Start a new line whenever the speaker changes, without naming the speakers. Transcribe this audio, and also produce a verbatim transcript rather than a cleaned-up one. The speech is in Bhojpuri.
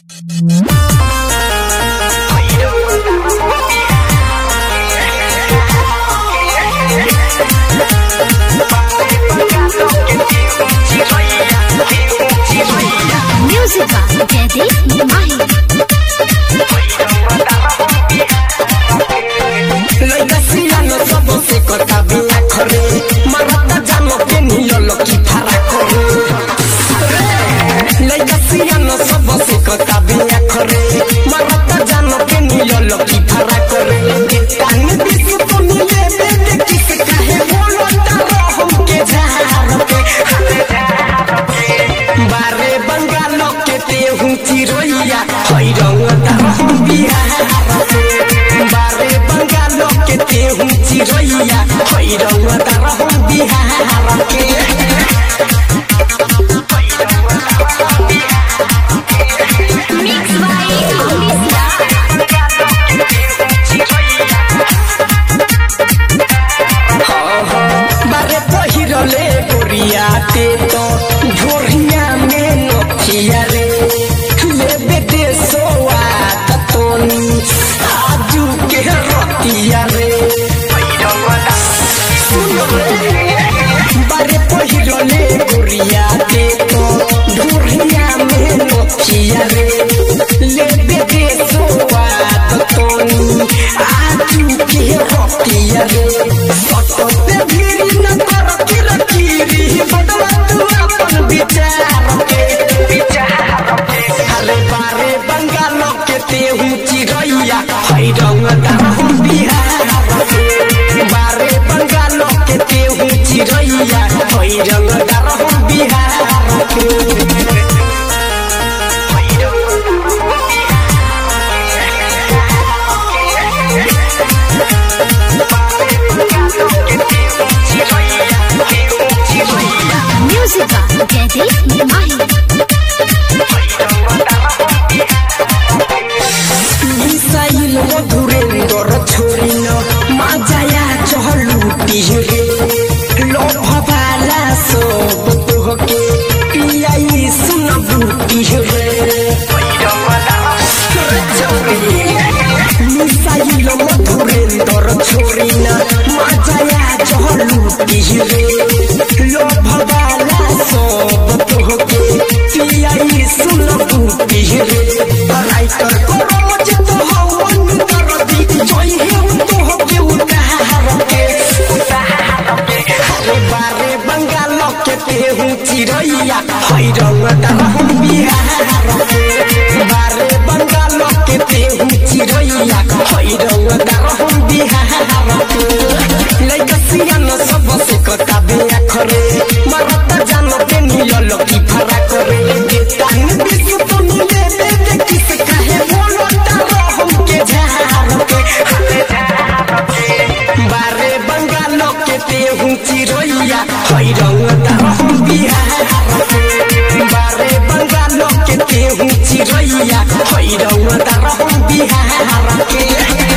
Music by Jaideep Mahi.
लइका सियानो सबसे कथा बिना खरे मरता जानो के नियलो की फारा करे लइका सियानो सबसे कथा बिना खरे मरता जानो के नियलो की फारा करे तान बिस तो मिले बेटे किस काहे बोलो तारो हमके झार के बारे बंगालो के ते हूं चिरोइया हई रंग तारो हम बिहार बारे बंगालो के ते हूं चिरोइया हई रंग तारो हम बिहार के
Mix by Alicia.
बारे पहिरले गोरिया ते तो झोरिया में नथिया रे लेबे दे सोआ ततोनी आजू के रतिया रे बारे पहिरले गोरिया ते तो झोरिया में नथिया रे लेबे दे सोआ ततोनी आजू के रतिया रे सतते भीड़ न कर किरकिरी बदला तू अपन विचार के अरे बारे बंगालो के ते हूं चिरैया हई रंग तारो बिहार के बारे बंगालो के ते हूं चिरैया हई रंग तारो बिहार के
Music by Jaideep Mahi.
मिसाइल मधुरेंद्र छोरी न माजाया चहलुटी रे लोभवाला सब तोहके पियाई सुन बूटी रे मिसाइल मधुरेंद्र छोरी न माजाया चहलुटी रे लोभवाला सब तोहके पियाई सुन बूटी रे राइटर को बारे बंगालो के ते हूं चिरैया हई रंग तारो हम बिहार के बारे बंगालो के ते हूं चिरैया हई रंग तारो हम बिहार के लइका सियानो सबसे कथा बिना खरे मरता जानो के नियलो की फारा करे तान बिस तो मिले बेटे किस काहे बोलो तारो हमके झार के बारे बंगालो के ते हूं चिरैया हई रंग तारो हम बिहार के बारे बंगालो के ते हूं चिरैया हई रंग